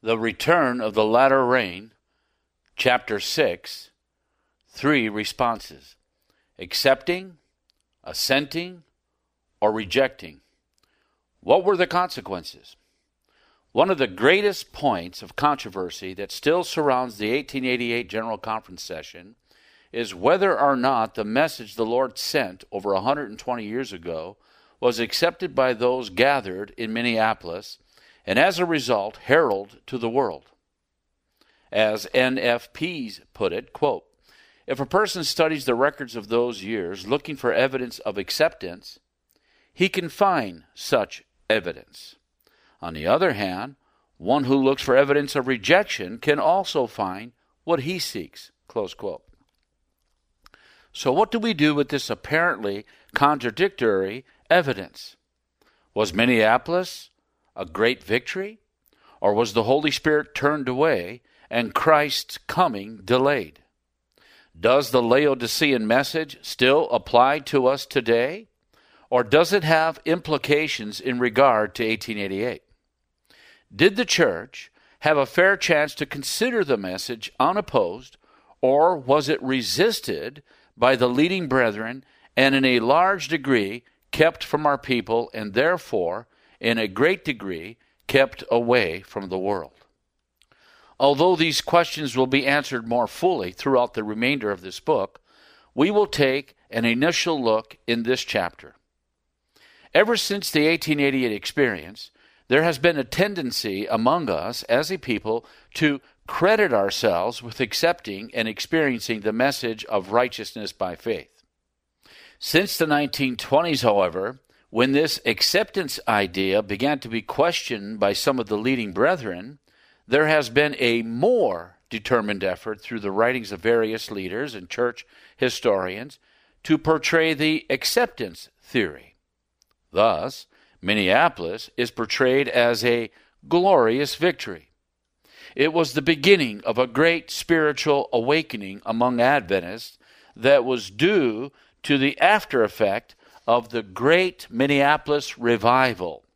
The return of the latter rain, chapter 6, 3 responses: accepting, assenting, or rejecting. What were the consequences? One of the greatest points of controversy that still surrounds the 1888 General Conference session is whether or not the message the Lord sent over 120 years ago was accepted by those gathered in Minneapolis and as a result heralded to the world. As NFPs put it, quote, "If a person studies the records of those years looking for evidence of acceptance, he can find such evidence. On the other hand, one who looks for evidence of rejection can also find what he seeks," close quote. So what do we do with this apparently contradictory evidence? Was Minneapolis a great victory, or was the Holy Spirit turned away and Christ's coming delayed? Does the Laodicean message still apply to us today, or does it have implications in regard to 1888? Did the church have a fair chance to consider the message unopposed, or was it resisted by the leading brethren and in a large degree kept from our people and therefore in a great degree kept away from the world? Although these questions will be answered more fully throughout the remainder of this book, we will take an initial look in this chapter. Ever since the 1888 experience, there has been a tendency among us as a people to credit ourselves with accepting and experiencing the message of righteousness by faith. Since the 1920s, however, when this acceptance idea began to be questioned by some of the leading brethren, there has been a more determined effort through the writings of various leaders and church historians to portray the acceptance theory. Thus, Minneapolis is portrayed as a glorious victory. It was the beginning of a great spiritual awakening among Adventists that was due to the after effect of the great Minneapolis revival.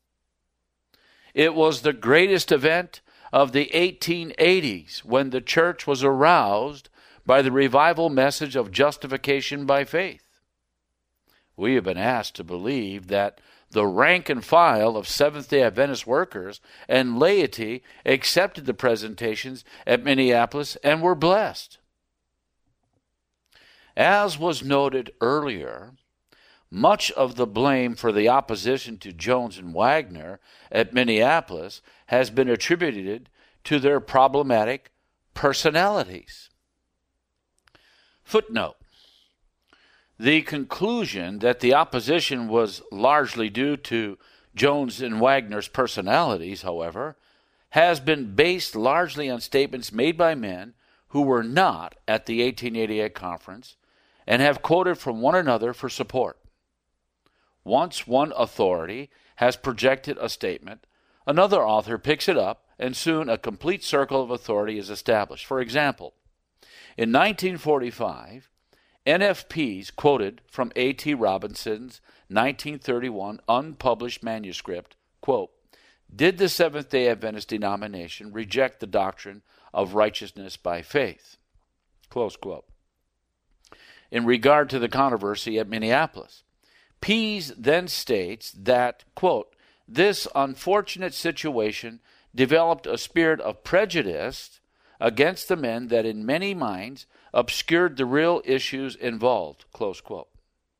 It was the greatest event of the 1880s when the church was aroused by the revival message of justification by faith. We have been asked to believe that the rank and file of Seventh-day Adventist workers and laity accepted the presentations at Minneapolis and were blessed. As was noted earlier, much of the blame for the opposition to Jones and Wagner at Minneapolis has been attributed to their problematic personalities. Footnote: the conclusion that the opposition was largely due to Jones and Wagner's personalities, however, has been based largely on statements made by men who were not at the 1888 conference and have quoted from one another for support. Once one authority has projected a statement, another author picks it up, and soon a complete circle of authority is established. For example, in 1945, NFPs quoted from A.T. Robinson's 1931 unpublished manuscript, quote, "Did the Seventh-day Adventist denomination reject the doctrine of righteousness by faith?" Close quote. In regard to the controversy at Minneapolis, Pease then states that, quote, "This unfortunate situation developed a spirit of prejudice against the men that in many minds obscured the real issues involved," close quote.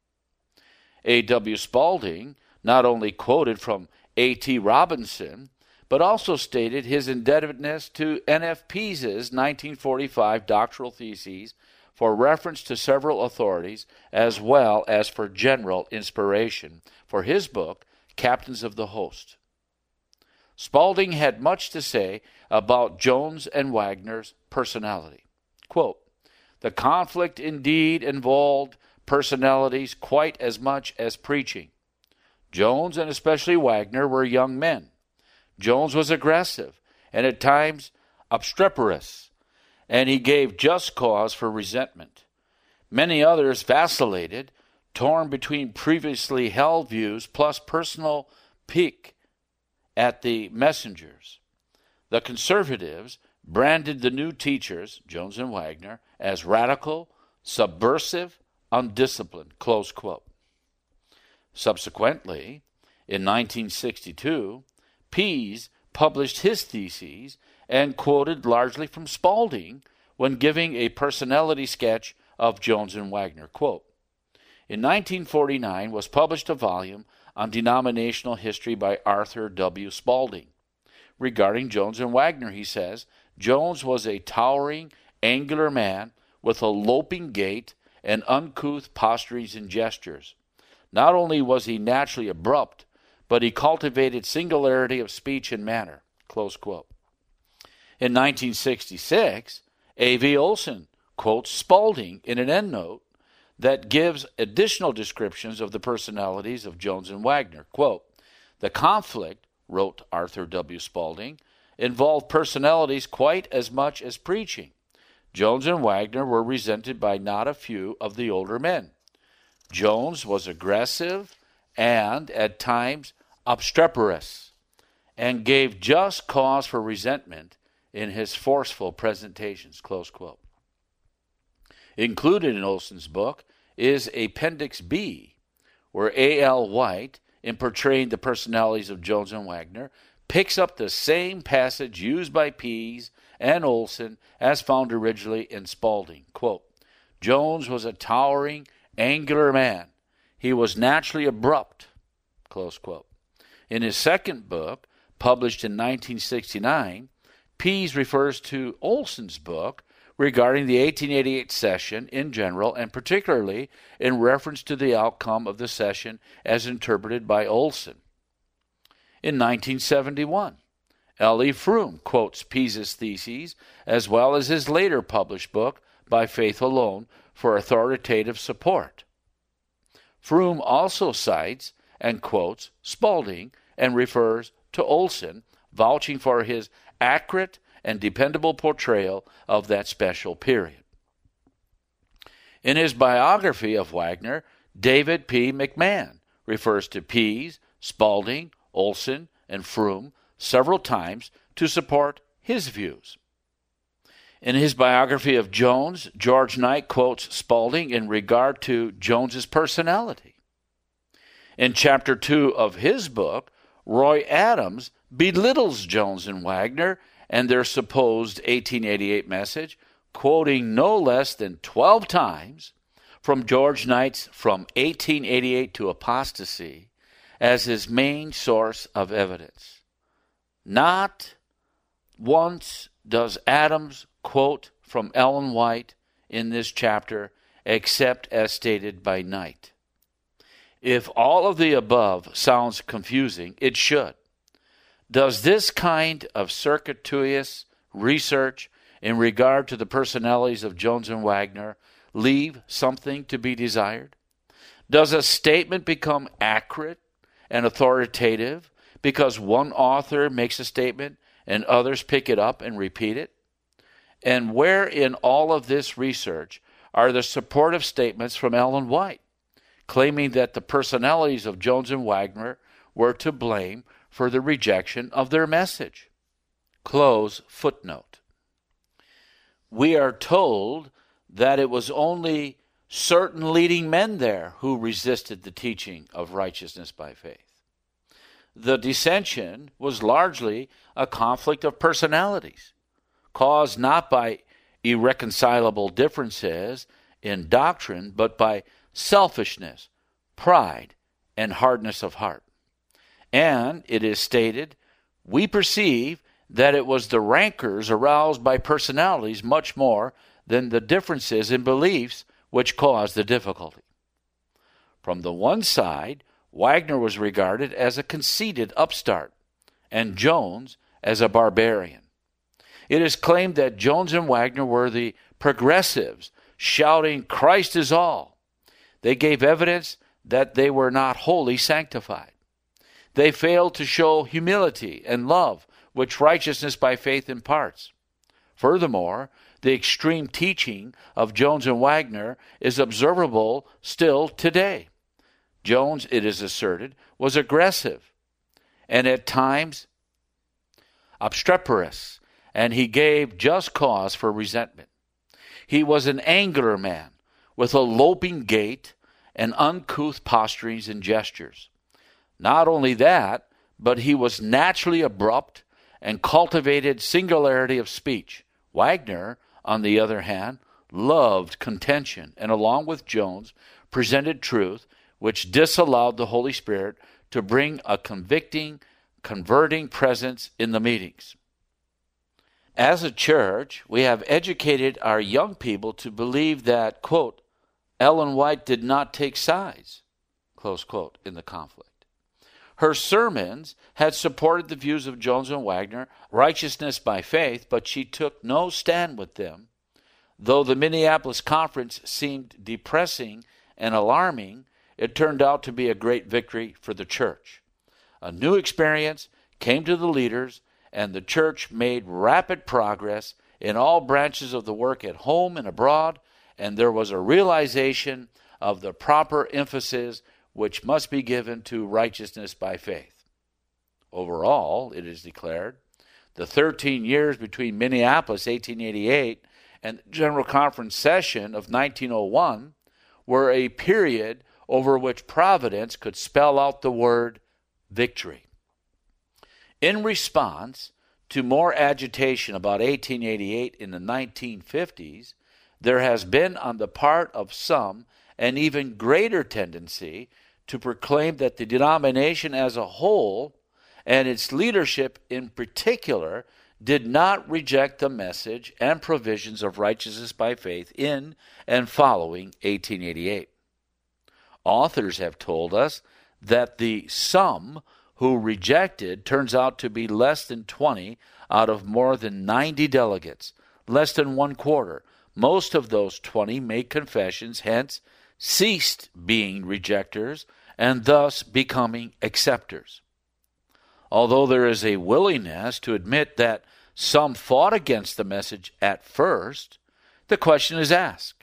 A.W. Spalding not only quoted from A.T. Robinson, but also stated his indebtedness to N.F. Pease's 1945 doctoral theses for reference to several authorities, as well as for general inspiration for his book, Captains of the Host. Spalding had much to say about Jones and Wagner's personality. Quote, "The conflict indeed involved personalities quite as much as preaching. Jones and especially Wagner were young men. Jones was aggressive and at times obstreperous, and he gave just cause for resentment. Many others vacillated, torn between previously held views plus personal pique at the messengers. The conservatives branded the new teachers, Jones and Wagner, as radical, subversive, undisciplined, close quote. Subsequently, in 1962, Pease published his theses and quoted largely from Spalding when giving a personality sketch of Jones and Wagner. Quote, in 1949 was published a volume on denominational history by Arthur W. Spalding. Regarding Jones and Wagner, he says, Jones was a towering, angular man with a loping gait and uncouth posturings and gestures. Not only was he naturally abrupt, but he cultivated singularity of speech and manner. Close quote. In 1966, A.V. Olson quotes Spalding in an endnote that gives additional descriptions of the personalities of Jones and Wagner. Quote, the conflict, wrote Arthur W. Spalding, involved personalities quite as much as preaching. Jones and Wagner were resented by not a few of the older men. Jones was aggressive and, at times, obstreperous, and gave just cause for resentment in his forceful presentations, close quote. Included in Olson's book is Appendix B, where A.L. White, in portraying the personalities of Jones and Wagner, picks up the same passage used by Pease and Olson as found originally in Spalding. Quote, Jones was a towering, angular man. He was naturally abrupt, close quote. In his second book, published in 1969, Pease refers to Olson's book regarding the 1888 session in general, and particularly in reference to the outcome of the session as interpreted by Olson. In 1971, L.E. Froom quotes Pease's theses as well as his later published book, By Faith Alone, for authoritative support. Froom also cites and quotes Spalding and refers to Olson, vouching for his accurate and dependable portrayal of that special period. In his biography of Wagner, David P. McMahon refers to Pease, Spalding, Olson, and Froom several times to support his views. In his biography of Jones, George Knight quotes Spalding in regard to Jones's personality. In Chapter 2 of his book, Roy Adams belittles Jones and Wagner and their supposed 1888 message, quoting no less than 12 times from George Knight's From 1888 to Apostasy as his main source of evidence. Not once does Adams quote from Ellen White in this chapter, except as stated by Knight. If all of the above sounds confusing, it should. Does this kind of circuitous research in regard to the personalities of Jones and Wagner leave something to be desired? Does a statement become accurate and authoritative because one author makes a statement and others pick it up and repeat it? And where in all of this research are the supportive statements from Ellen White, claiming that the personalities of Jones and Wagner were to blame for the rejection of their message? Close footnote. We are told that it was only certain leading men there who resisted the teaching of righteousness by faith. The dissension was largely a conflict of personalities, caused not by irreconcilable differences in doctrine, but by selfishness, pride, and hardness of heart. And it is stated, we perceive that it was the rancors aroused by personalities much more than the differences in beliefs which caused the difficulty. From the one side, Wagner was regarded as a conceited upstart, and Jones as a barbarian. It is claimed that Jones and Wagner were the progressives shouting, Christ is all. They gave evidence that they were not wholly sanctified. They failed to show humility and love, which righteousness by faith imparts. Furthermore, the extreme teaching of Jones and Wagner is observable still today. Jones, it is asserted, was aggressive and at times obstreperous, and he gave just cause for resentment. He was an angular man, with a loping gait and uncouth posturings and gestures. Not only that, but he was naturally abrupt and cultivated singularity of speech. Wagner, on the other hand, loved contention, and along with Jones, presented truth which disallowed the Holy Spirit to bring a convicting, converting presence in the meetings. As a church, we have educated our young people to believe that, quote, Ellen White did not take sides, close quote, in the conflict. Her sermons had supported the views of Jones and Wagner, righteousness by faith, but she took no stand with them. Though the Minneapolis Conference seemed depressing and alarming, it turned out to be a great victory for the church. A new experience came to the leaders, and the church made rapid progress in all branches of the work at home and abroad, and there was a realization of the proper emphasis which must be given to righteousness by faith. Overall, it is declared, the 13 years between Minneapolis 1888 and the General Conference session of 1901 were a period over which Providence could spell out the word victory. In response to more agitation about 1888 in the 1950s, there has been on the part of some an even greater tendency to proclaim that the denomination as a whole and its leadership in particular did not reject the message and provisions of righteousness by faith in and following 1888. Authors have told us that the some who rejected turns out to be less than 20 out of more than 90 delegates, less than one quarter. Most of those 20 made confessions, hence ceased being rejectors and thus becoming acceptors. Although there is a willingness to admit that some fought against the message at first, the question is asked,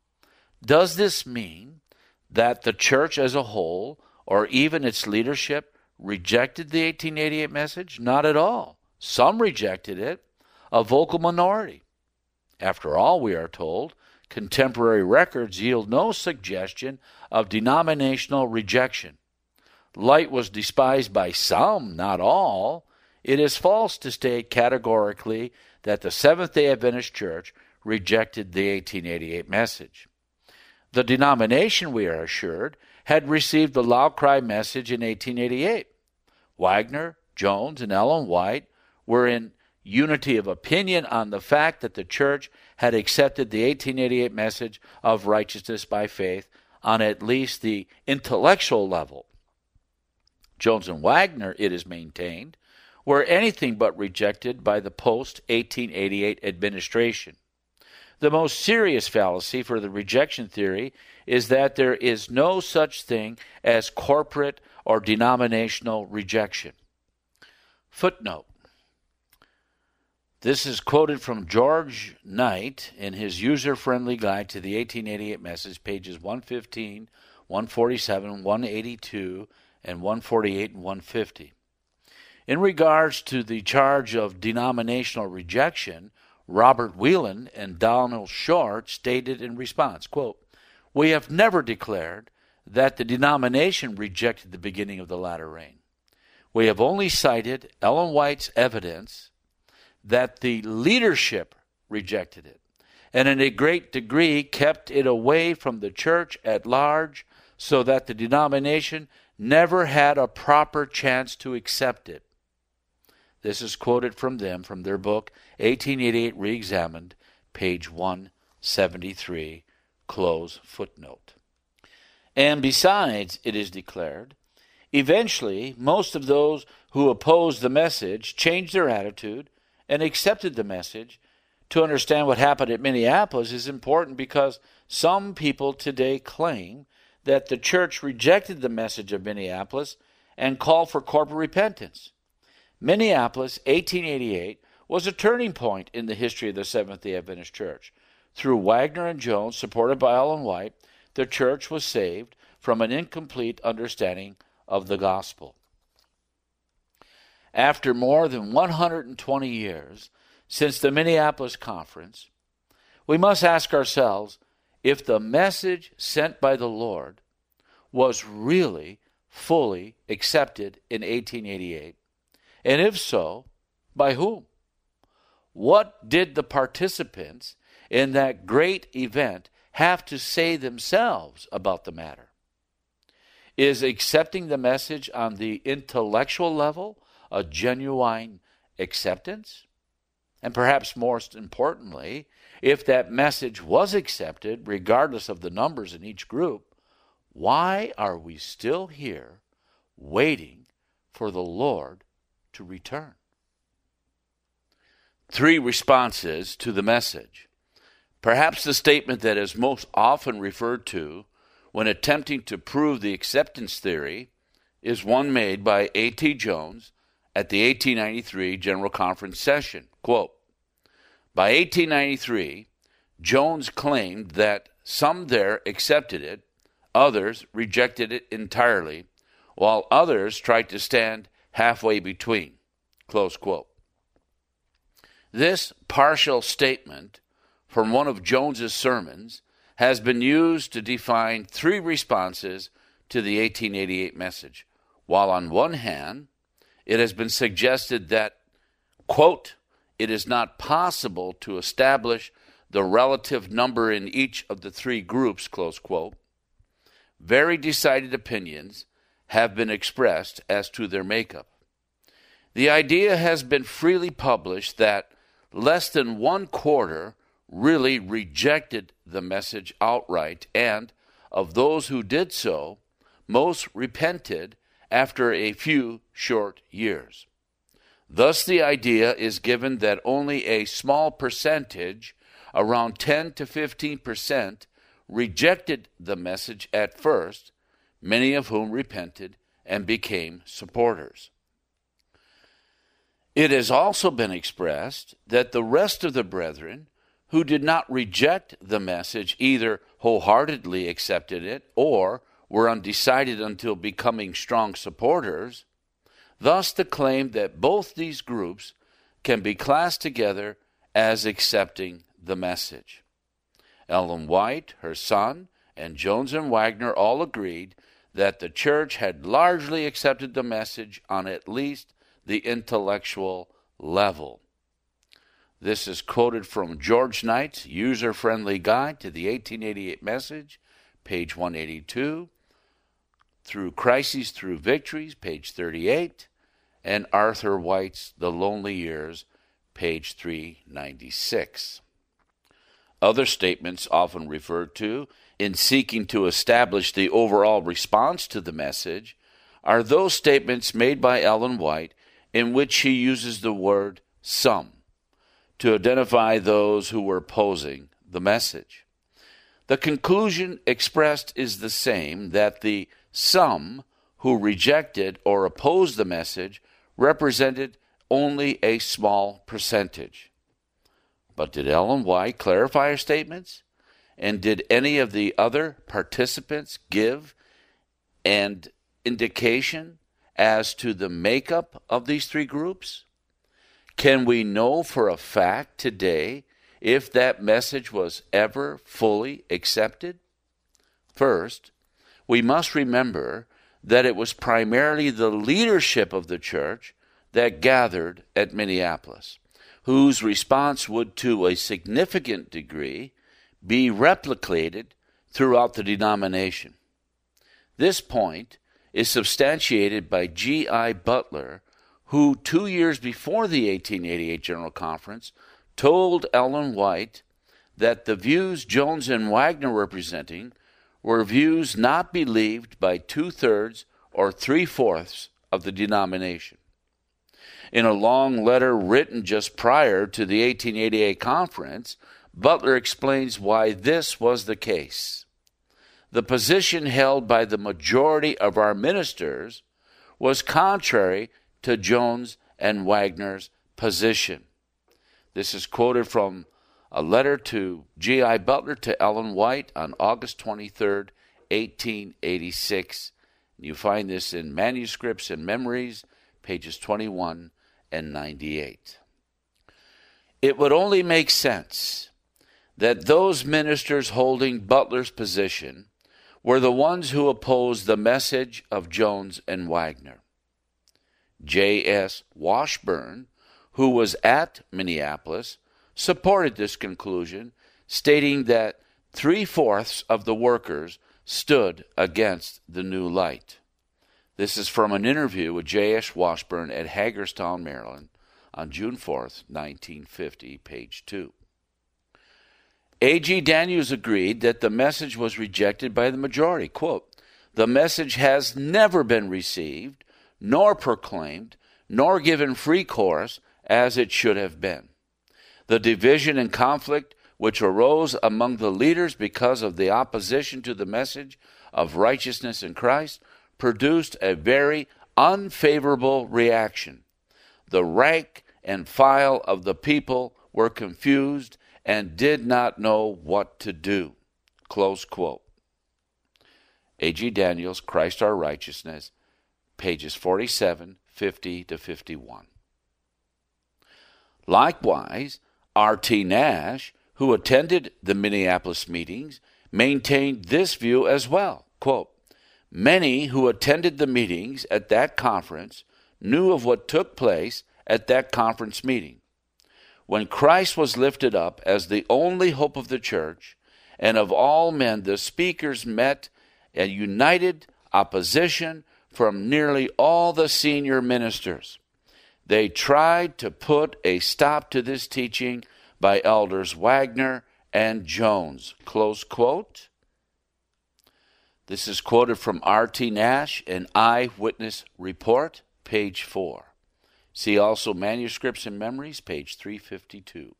does this mean that the church as a whole, or even its leadership, rejected the 1888 message? Not at all. Some rejected it, a vocal minority. After all, we are told, contemporary records yield no suggestion of denominational rejection. Light was despised by some, not all. It is false to state categorically that the Seventh-day Adventist Church rejected the 1888 message. The denomination, we are assured, had received the loud cry message in 1888. Wagner, Jones, and Ellen White were in unity of opinion on the fact that the church had accepted the 1888 message of righteousness by faith on at least the intellectual level. Jones and Wagner, it is maintained, were anything but rejected by the post-1888 administration. The most serious fallacy for the rejection theory is that there is no such thing as corporate or denominational rejection. Footnote. This is quoted from George Knight in his user-friendly guide to the 1888 message, pages 115, 147, 182, and 148 and 150. In regards to the charge of denominational rejection, Robert Whelan and Donald Short stated in response, quote, "We have never declared that the denomination rejected the beginning of the latter rain. We have only cited Ellen White's evidence that the leadership rejected it, and in a great degree kept it away from the church at large so that the denomination never had a proper chance to accept it." This is quoted from them from their book, 1888 Reexamined, page 173, close footnote. And besides, it is declared, eventually most of those who opposed the message changed their attitude and accepted the message. To understand what happened at Minneapolis is important because some people today claim that the church rejected the message of Minneapolis and called for corporate repentance. Minneapolis, 1888, was a turning point in the history of the Seventh-day Adventist Church. Through Wagner and Jones, supported by Ellen White, the church was saved from an incomplete understanding of the gospel. after more than 120 years since the Minneapolis Conference, we must ask ourselves if the message sent by the Lord was really fully accepted in 1888, and if so, by whom? What did the participants in that great event have to say themselves about the matter? Is accepting the message on the intellectual level a genuine acceptance? And perhaps most importantly, if that message was accepted, regardless of the numbers in each group, why are we still here waiting for the Lord to return? 3 responses to the message. Perhaps the statement that is most often referred to when attempting to prove the acceptance theory is one made by A.T. Jones at the 1893 General Conference session. Quote, by 1893, Jones claimed that some there accepted it, others rejected it entirely, while others tried to stand halfway between. Close quote. This partial statement from one of Jones's sermons has been used to define 3 responses to the 1888 message, while on one hand, it has been suggested that, quote, it is not possible to establish the relative number in each of the 3 groups, close quote. Very decided opinions have been expressed as to their makeup. The idea has been freely published that less than 1/4 really rejected the message outright, and of those who did so, most repented after a few short years. Thus, the idea is given that only a small percentage, around 10 to 15%, rejected the message at first, many of whom repented and became supporters. It has also been expressed that the rest of the brethren who did not reject the message either wholeheartedly accepted it or were undecided until becoming strong supporters, thus the claim that both these groups can be classed together as accepting the message. Ellen White, her son, and Jones and Wagner all agreed that the church had largely accepted the message on at least the intellectual level. This is quoted from George Knight's User-Friendly Guide to the 1888 Message, page 182, through Crises Through Victories, page 38, and Arthur White's The Lonely Years, page 396. Other statements often referred to in seeking to establish the overall response to the message are those statements made by Ellen White in which she uses the word some to identify those who were opposing the message. The conclusion expressed is the same, that the some who rejected or opposed the message represented only a small percentage. But did Ellen White clarify her statements? And did any of the other participants give an indication as to the makeup of these 3 groups? Can we know for a fact today if that message was ever fully accepted? First, we must remember that it was primarily the leadership of the church that gathered at Minneapolis, whose response would to a significant degree be replicated throughout the denomination. This point is substantiated by G.I. Butler, who 2 years before the 1888 General Conference told Ellen White that the views Jones and Wagner were presenting were views not believed by 2/3 or 3/4 of the denomination. In a long letter written just prior to the 1888 conference, Butler explains why this was the case. The position held by the majority of our ministers was contrary to Jones and Wagner's position. This is quoted from a letter to G.I. Butler to Ellen White on August 23, 1886. You find this in Manuscripts and Memories, pages 21 and 98. It would only make sense that those ministers holding Butler's position were the ones who opposed the message of Jones and Wagner. J.S. Washburn, who was at Minneapolis, supported this conclusion, stating that 3/4 of the workers stood against the new light. This is from an interview with J.S. Washburn at Hagerstown, Maryland, on June 4th, 1950, page 2. A.G. Daniels agreed that the message was rejected by the majority. Quote, "The message has never been received, nor proclaimed, nor given free course as it should have been. The division and conflict which arose among the leaders because of the opposition to the message of righteousness in Christ produced a very unfavorable reaction. The rank and file of the people were confused and did not know what to do." Close quote. A.G. Daniels, Christ Our Righteousness, pages 47, 50 to 51. Likewise, R.T. Nash, who attended the Minneapolis meetings, maintained this view as well. Quote, "Many who attended the meetings at that conference knew of what took place at that conference meeting. When Christ was lifted up as the only hope of the church and of all men, the speakers met a united opposition from nearly all the senior ministers. They tried to put a stop to this teaching by elders Wagner and Jones." Close quote. This is quoted from R.T. Nash, an eyewitness report, page 4. See also Manuscripts and Memories, page 352.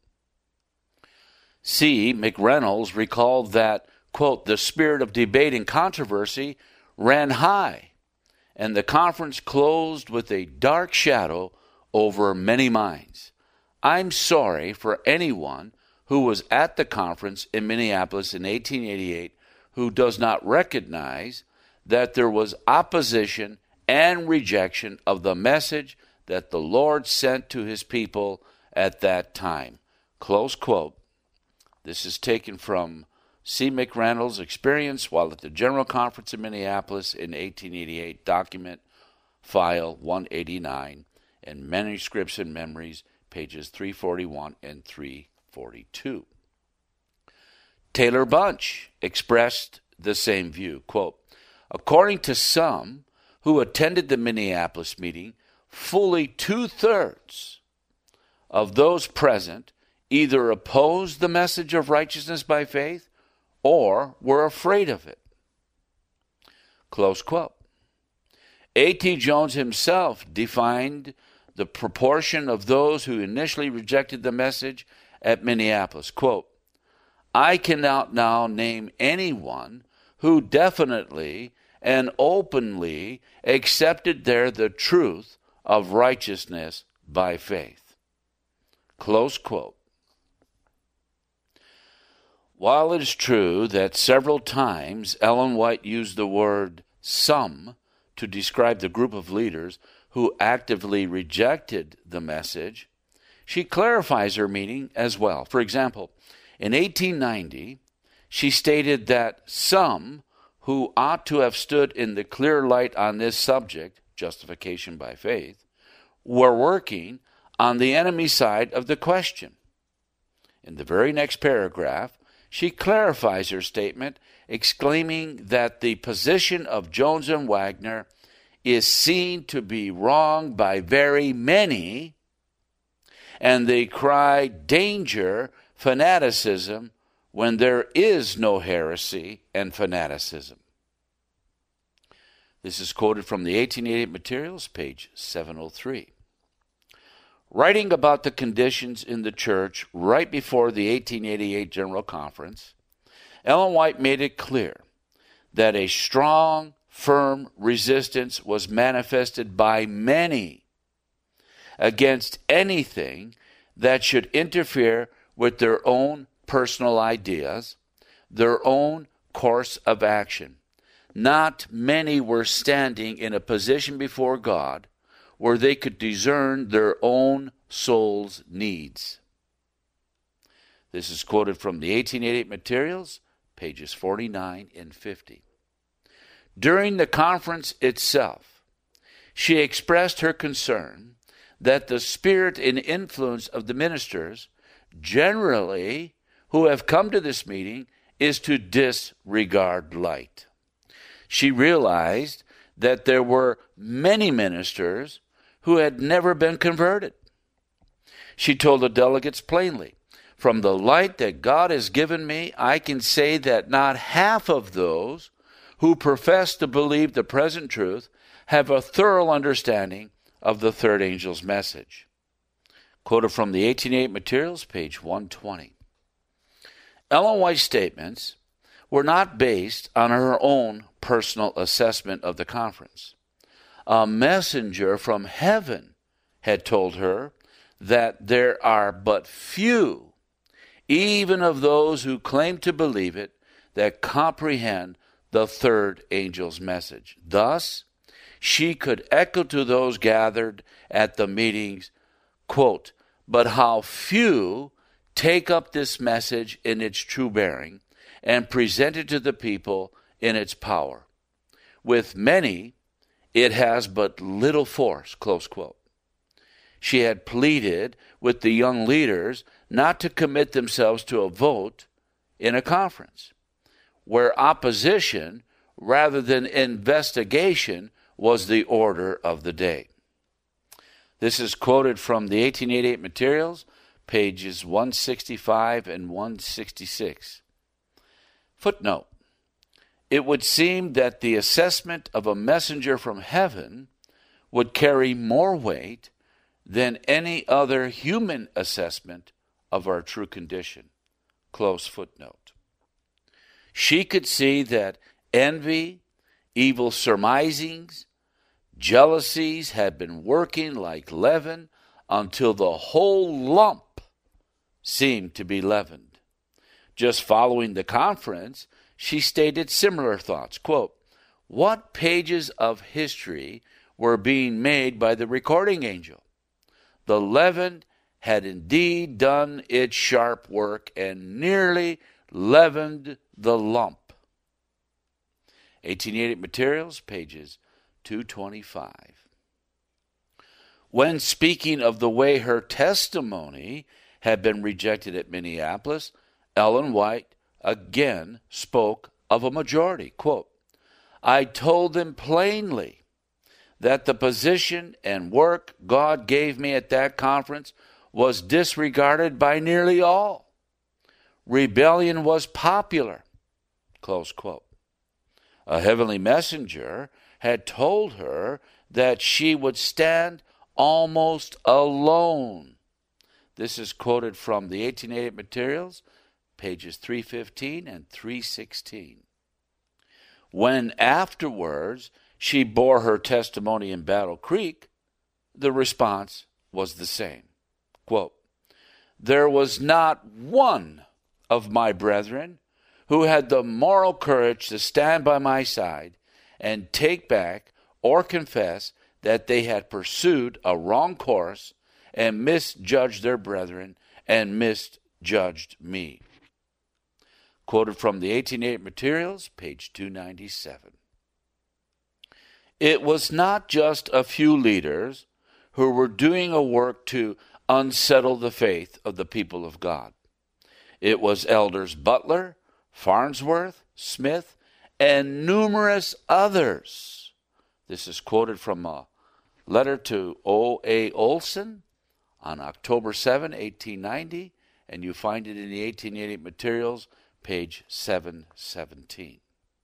C. McReynolds recalled that, quote, "The spirit of debate and controversy ran high, and the conference closed with a dark shadow over many minds. I'm sorry for anyone who was at the conference in Minneapolis in 1888 who does not recognize that there was opposition and rejection of the message that the Lord sent to his people at that time." Close quote. This is taken from C. McReynolds' experience while at the General Conference in Minneapolis in 1888, document file 189, and Manuscripts and Memories, pages 341 and 342. Taylor Bunch expressed the same view. Quote, "According to some who attended the Minneapolis meeting, fully 2/3 of those present either opposed the message of righteousness by faith or were afraid of it." Close quote. A.T. Jones himself defined the proportion of those who initially rejected the message at Minneapolis. Quote, "I cannot now name anyone who definitely and openly accepted there the truth of righteousness by faith." Close quote. While it is true that several times Ellen White used the word "some" to describe the group of leaders who actively rejected the message, she clarifies her meaning as well. For example, in 1890, she stated that some who ought to have stood in the clear light on this subject, justification by faith, were working on the enemy side of the question. In the very next paragraph, she clarifies her statement, exclaiming that the position of Jones and Wagner is seen to be wrong by very many, and they cry danger, fanaticism, when there is no heresy and fanaticism. This is quoted from the 1888 materials, page 703. Writing about the conditions in the church right before the 1888 General Conference, Ellen White made it clear that a strong, firm resistance was manifested by many against anything that should interfere with their own personal ideas, their own course of action. Not many were standing in a position before God where they could discern their own soul's needs. This is quoted from the 1888 materials, pages 49 and 50. During the conference itself, she expressed her concern that the spirit and influence of the ministers generally who have come to this meeting is to disregard light. She realized that there were many ministers who had never been converted. She told the delegates plainly, "From the light that God has given me, I can say that not half of those who profess to believe the present truth have a thorough understanding of the third angel's message." Quoted from the 1888 materials, page 120. Ellen White's statements were not based on her own personal assessment of the conference. A messenger from heaven had told her that there are but few, even of those who claim to believe it, that comprehend the third angel's message. Thus, she could echo to those gathered at the meetings, quote, "But how few take up this message in its true bearing and present it to the people in its power. With many, it has but little force," close quote. She had pleaded with the young leaders not to commit themselves to a vote in a conference, where opposition rather than investigation was the order of the day. This is quoted from the 1888 materials, pages 165 and 166. Footnote: it would seem that the assessment of a messenger from heaven would carry more weight than any other human assessment of our true condition. Close footnote. She could see that envy, evil surmisings, jealousies had been working like leaven until the whole lump seemed to be leavened. Just following the conference, she stated similar thoughts. Quote, "What pages of history were being made by the recording angel? The leaven had indeed done its sharp work and nearly leavened the lump." 1888 materials, pages 225. When speaking of the way her testimony had been rejected at Minneapolis, Ellen White again spoke of a majority. Quote, "I told them plainly that the position and work God gave me at that conference was disregarded by nearly all. Rebellion was popular." Close quote. A heavenly messenger had told her that she would stand almost alone. This is quoted from the 1888 materials, pages 315 and 316. When afterwards she bore her testimony in Battle Creek, the response was the same. Quote, "There was not one of my brethren who had the moral courage to stand by my side and take back or confess that they had pursued a wrong course and misjudged their brethren and misjudged me." Quoted from the 1888 materials, page 297. It was not just a few leaders who were doing a work to unsettle the faith of the people of God. It was elders Butler, Farnsworth, Smith, and numerous others. This is quoted from a letter to O.A. Olson on October 7, 1890, and you find it in the 1888 materials, page 717.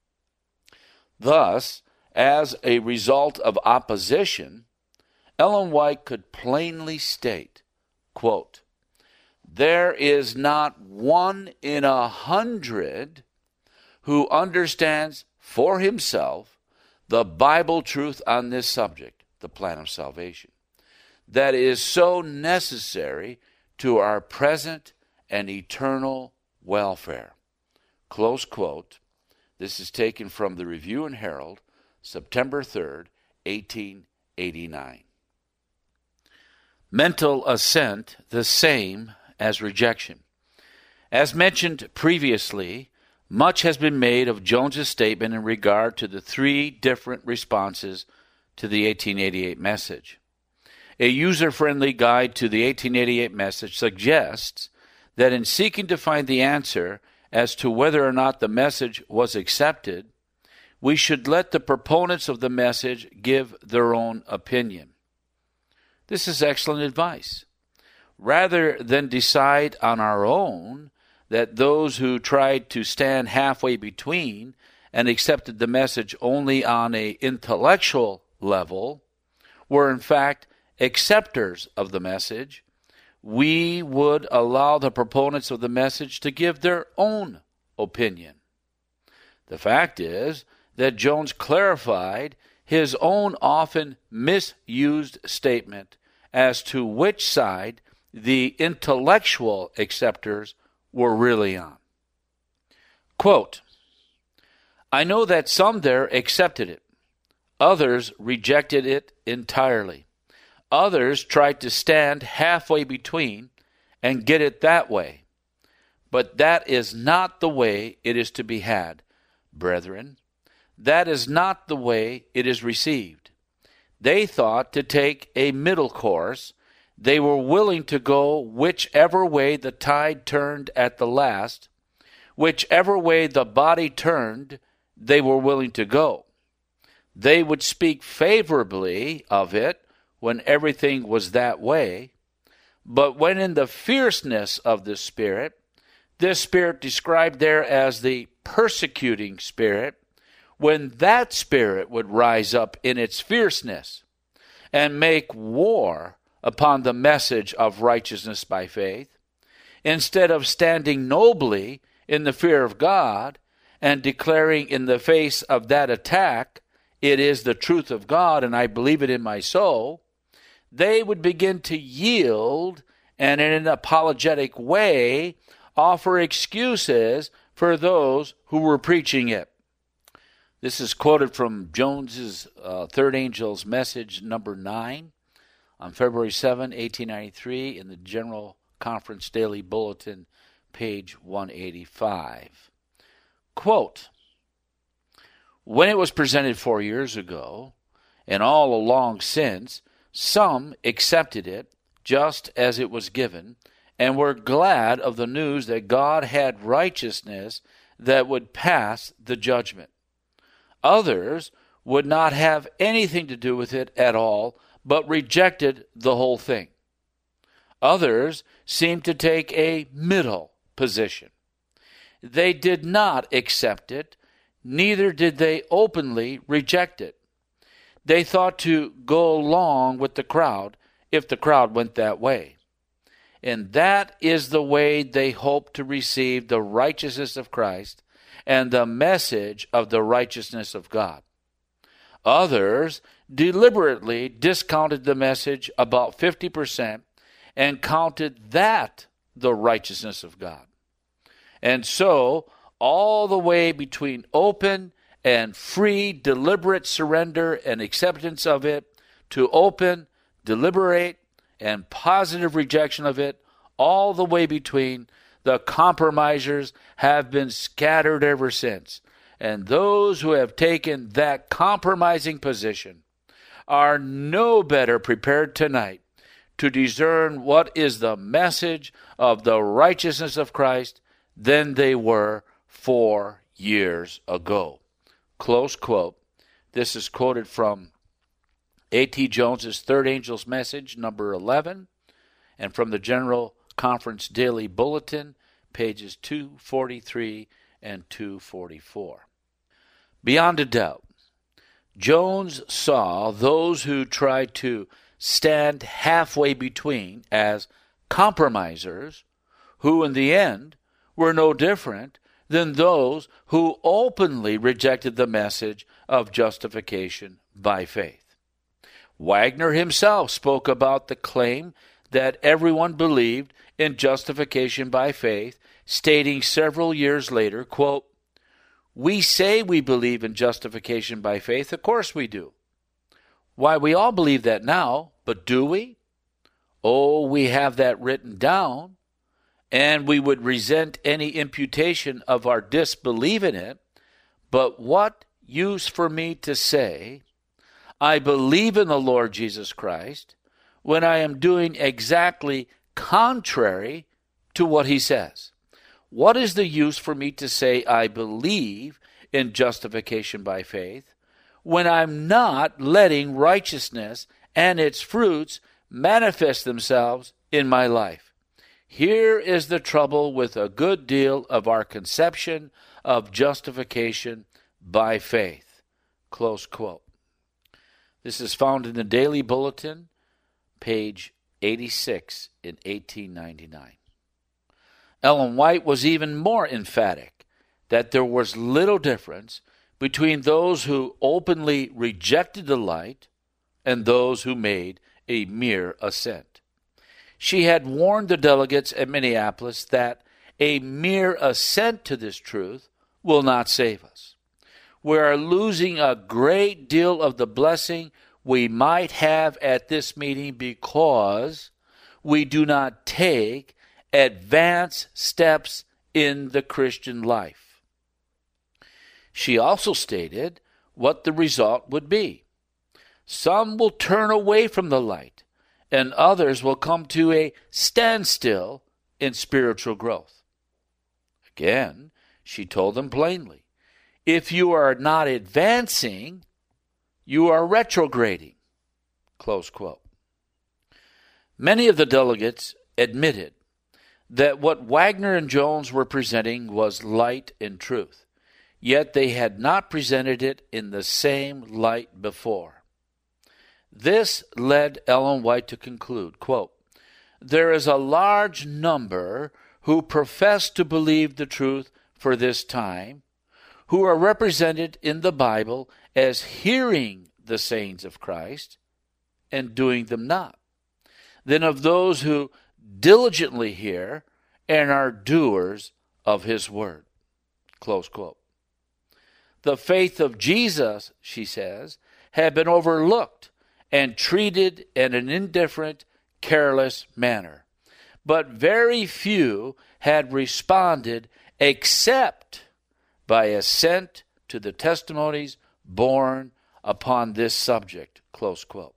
Thus, as a result of opposition, Ellen White could plainly state, quote, "There is not one in 100 who understands for himself the Bible truth on this subject, the plan of salvation, that is so necessary to our present and eternal welfare." Close quote. This is taken from the Review and Herald, September 3rd, 1889. mental assent the same as rejection. As mentioned previously, much has been made of Jones's statement in regard to the three different responses to the 1888 message. A user-friendly guide to the 1888 message suggests that in seeking to find the answer as to whether or not the message was accepted, we should let the proponents of the message give their own opinion. This is excellent advice. Rather than decide on our own that those who tried to stand halfway between and accepted the message only on an intellectual level were in fact acceptors of the message, we would allow the proponents of the message to give their own opinion. The fact is that Jones clarified his own often misused statement as to which side the intellectual acceptors were really on. Quote, "I know that some there accepted it. Others rejected it entirely. Others tried to stand halfway between and get it that way. But that is not the way it is to be had, brethren. That is not the way it is received. They thought to take a middle course. They were willing to go whichever way the tide turned at the last. Whichever way the body turned, they were willing to go. They would speak favorably of it when everything was that way, but when in the fierceness of the Spirit, this Spirit described there as the persecuting Spirit, when that Spirit would rise up in its fierceness and make war upon the message of righteousness by faith, instead of standing nobly in the fear of God and declaring in the face of that attack, it is the truth of God and I believe it in my soul, they would begin to yield and in an apologetic way offer excuses for those who were preaching it. This is quoted from Jones's Third Angel's Message number 9 on February 7, 1893 in the General Conference Daily Bulletin, page 185. Quote, "When it was presented 4 years ago, and all along since, some accepted it just as it was given, and were glad of the news that God had righteousness that would pass the judgment. Others would not have anything to do with it at all, but rejected the whole thing. Others seemed to take a middle position. They did not accept it, neither did they openly reject it. They thought to go along with the crowd if the crowd went that way. And that is the way they hoped to receive the righteousness of Christ and the message of the righteousness of God. Others deliberately discounted the message about 50% and counted that the righteousness of God. And so, all the way between open and free, deliberate surrender and acceptance of it, to open, deliberate, and positive rejection of it, all the way between, the compromisers have been scattered ever since. And those who have taken that compromising position are no better prepared tonight to discern what is the message of the righteousness of Christ than they were 4 years ago." Close quote. This is quoted from A.T. Jones's Third Angel's Message, number 11, and from the General Conference Daily Bulletin, pages 243 and 244. Beyond a doubt, Jones saw those who tried to stand halfway between as compromisers, who in the end were no different than those who openly rejected the message of justification by faith. Wagner himself spoke about the claim that everyone believed in justification by faith, stating several years later, quote, "We say we believe in justification by faith. Of course we do. Why, we all believe that now, but do we? Oh, we have that written down, and we would resent any imputation of our disbelief in it. But what use for me to say, I believe in the Lord Jesus Christ, when I am doing exactly contrary to what he says? What is the use for me to say I believe in justification by faith when I'm not letting righteousness and its fruits manifest themselves in my life? Here is the trouble with a good deal of our conception of justification by faith. Close quote. This is found in the Daily Bulletin, page 86 in 1899. Ellen White was even more emphatic that there was little difference between those who openly rejected the light and those who made a mere assent. She had warned the delegates at Minneapolis that a mere assent to this truth will not save us. We are losing a great deal of the blessing we might have at this meeting because we do not take advance steps in the Christian life. She also stated what the result would be. Some will turn away from the light, and others will come to a standstill in spiritual growth. Again, she told them plainly, if you are not advancing, you are retrograding. Close quote. Many of the delegates admitted that what Wagner and Jones were presenting was light and truth, yet they had not presented it in the same light before. This led Ellen White to conclude, quote, there is a large number who profess to believe the truth for this time, who are represented in the Bible as hearing the sayings of Christ and doing them not, than of those who diligently hear and are doers of his word. Close quote. The faith of Jesus, she says, had been overlooked and treated in an indifferent, careless manner. But very few had responded except by assent to the testimonies borne upon this subject. Close quote.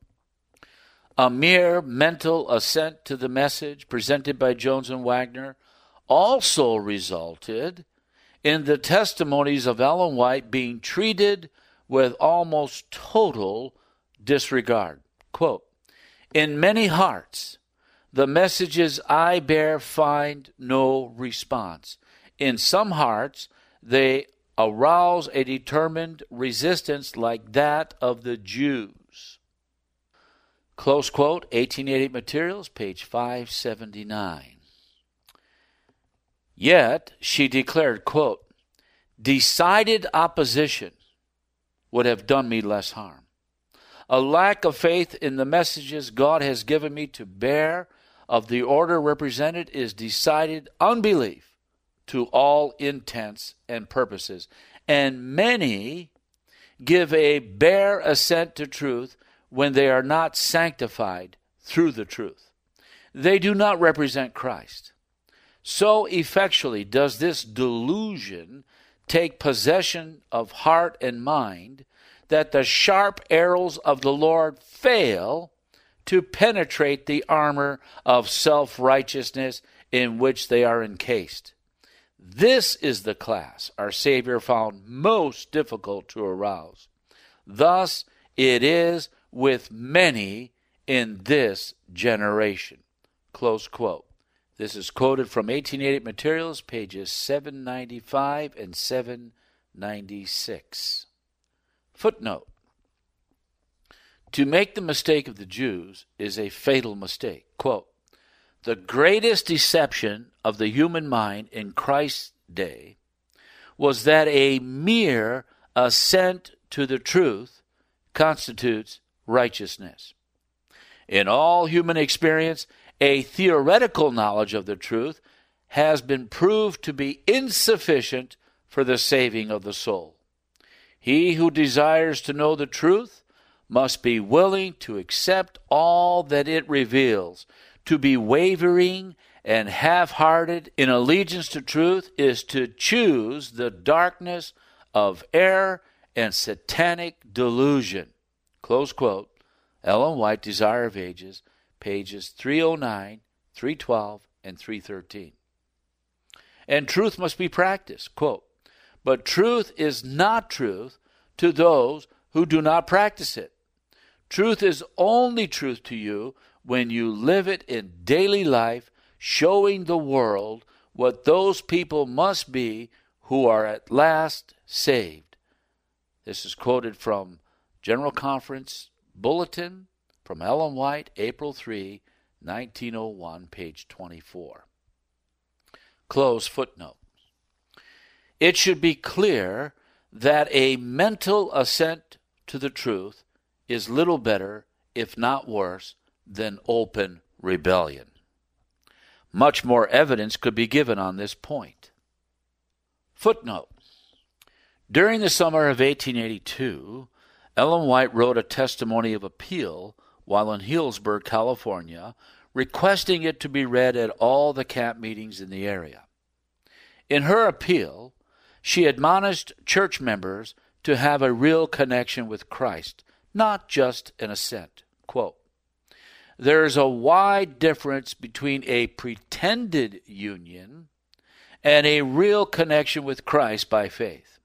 A mere mental assent to the message presented by Jones and Wagner also resulted in the testimonies of Ellen White being treated with almost total disregard. Quote, in many hearts, the messages I bear find no response. In some hearts, they arouse a determined resistance like that of the Jews. Close quote, 1888 Materials, page 579. Yet, she declared, quote, decided opposition would have done me less harm. A lack of faith in the messages God has given me to bear of the order represented is decided unbelief to all intents and purposes. And many give a bare assent to truth when they are not sanctified through the truth. They do not represent Christ. So effectually does this delusion take possession of heart and mind that the sharp arrows of the Lord fail to penetrate the armor of self-righteousness in which they are encased. This is the class our Savior found most difficult to arouse. Thus it is with many in this generation. Close quote. This is quoted from 1888 Materials, pages 795 and 796. Footnote. To make the mistake of the Jews is a fatal mistake. Quote, the greatest deception of the human mind in Christ's day was that a mere assent to the truth constitutes righteousness. In all human experience, a theoretical knowledge of the truth has been proved to be insufficient for the saving of the soul. He who desires to know the truth must be willing to accept all that it reveals, To be wavering and half-hearted in allegiance to truth is to choose the darkness of error and satanic delusion. Close quote. Ellen White, Desire of Ages, pages 309, 312, and 313. And truth must be practiced. Quote, but truth is not truth to those who do not practice it. Truth is only truth to you when you live it in daily life, showing the world what those people must be who are at last saved. This is quoted from General Conference Bulletin from Ellen White, April 3, 1901, page 24. Close footnote. It should be clear that a mental assent to the truth is little better, if not worse, than open rebellion. Much more evidence could be given on this point. Footnote. During the summer of 1882, Ellen White wrote a testimony of appeal while in Healdsburg, California, requesting it to be read at all the camp meetings in the area. In her appeal, she admonished church members to have a real connection with Christ, not just an assent. Quote, there is a wide difference between a pretended union and a real connection with Christ by faith.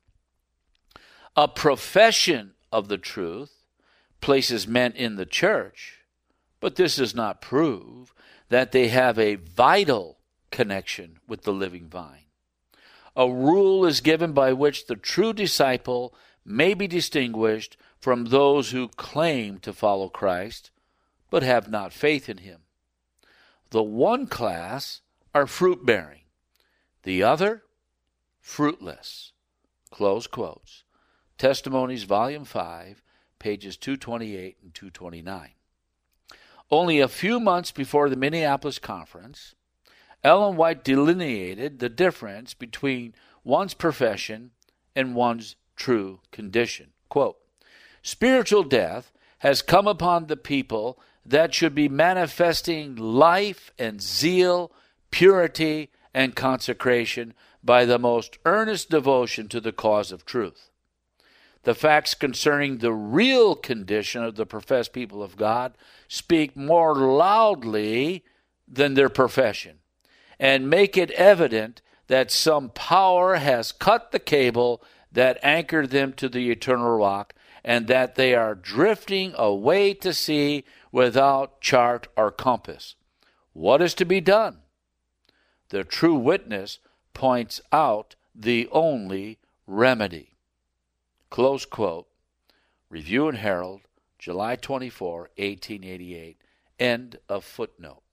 A profession of the truth places men in the church, but this does not prove that they have a vital connection with the living vine. A rule is given by which the true disciple may be distinguished from those who claim to follow Christ, but have not faith in him. The one class are fruit-bearing, the other, fruitless. Close quotes. Testimonies, Volume 5, pages 228 and 229. Only a few months before the Minneapolis Conference, Ellen White delineated the difference between one's profession and one's true condition. Quote, spiritual death has come upon the people that should be manifesting life and zeal, purity, and consecration by the most earnest devotion to the cause of truth. The facts concerning the real condition of the professed people of God speak more loudly than their profession and make it evident that some power has cut the cable that anchored them to the eternal rock and that they are drifting away to sea without chart or compass. What is to be done? The true witness points out the only remedy. Close quote. Review and Herald, July 24, 1888. End of footnote.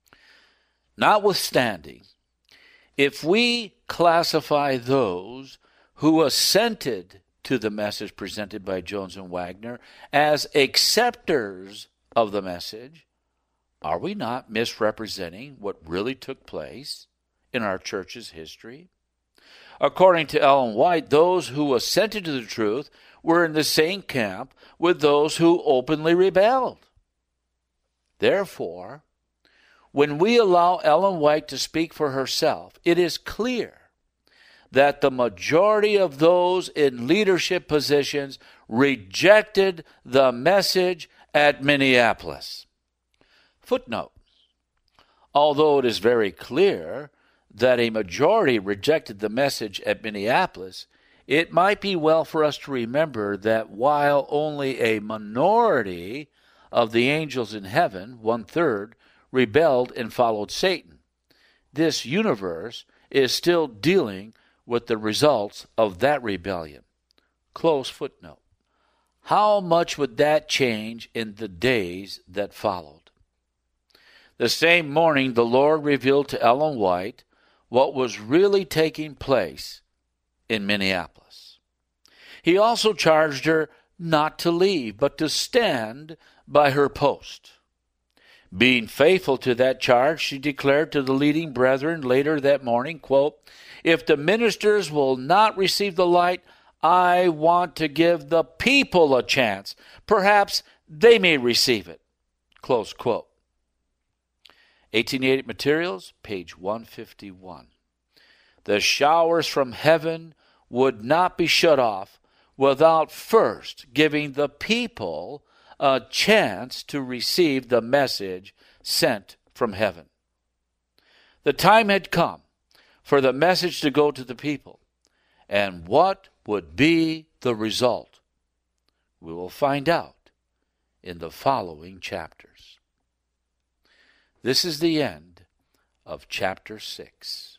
Notwithstanding, if we classify those who assented to the message presented by Jones and Wagner as acceptors of the message, are we not misrepresenting what really took place in our church's history? According to Ellen White, those who assented to the truth were in the same camp with those who openly rebelled. Therefore, when we allow Ellen White to speak for herself, it is clear that the majority of those in leadership positions rejected the message at Minneapolis. Footnote. Although it is very clear that a majority rejected the message at Minneapolis, it might be well for us to remember that while only a minority of the angels in heaven, 1/3, rebelled and followed Satan, this universe is still dealing with the results of that rebellion. Close footnote. How much would that change in the days that followed? The same morning, the Lord revealed to Ellen White what was really taking place in Minneapolis. He also charged her not to leave, but to stand by her post. Being faithful to that charge, she declared to the leading brethren later that morning, quote, if the ministers will not receive the light, I want to give the people a chance. Perhaps they may receive it. Close quote. 1888 Materials, page 151. The showers from heaven would not be shut off without first giving the people a chance to receive the message sent from heaven. The time had come for the message to go to the people. And what would be the result? We will find out in the following chapters. This is the end of chapter 6.